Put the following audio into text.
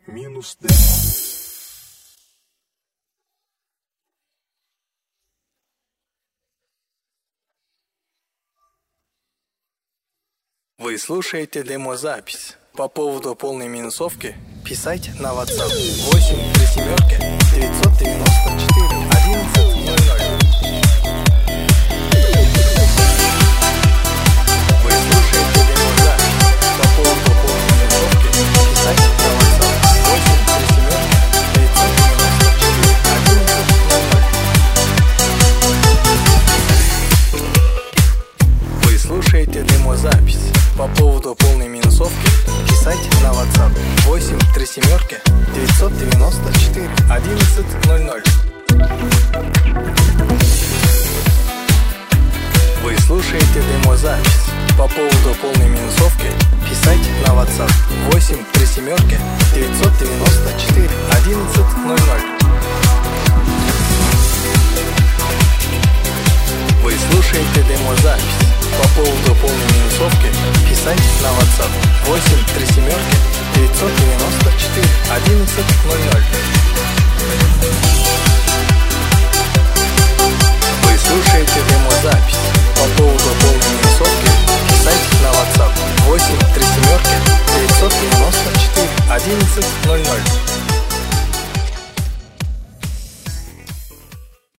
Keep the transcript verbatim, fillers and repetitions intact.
минус д. Вы слушаете демозапись. По поводу полной минусовки писать на WhatsApp восемь три семерки девятьсот девяносто четыре одиннадцать ноль ноль. Вы слушаете демозапись. По поводу полной минусовки писать на WhatsApp восемь три семерки девятьсот девяносто четыре одиннадцать ноль ноль. Вы слушаете демозапись. По поводу полной минусовки писать на WhatsApp восемь три семерки девятьсот девяносто четыре одиннадцать ноль ноль. Вы слушаете демозапись. По поводу полной минусовки писать на WhatsApp восемь три семерки девятьсот девяносто четыре одиннадцать ноль ноль. Вы слушаете демозапись. По поводу полной минусовки писать на WhatsApp восемь три семерки девятьсот девяносто четыре одиннадцать ноль ноль. Вы слушаете демозапись. По поводу полной минусовки писать на WhatsApp восемь три семерки девятьсот девяносто четыре одиннадцать ноль ноль.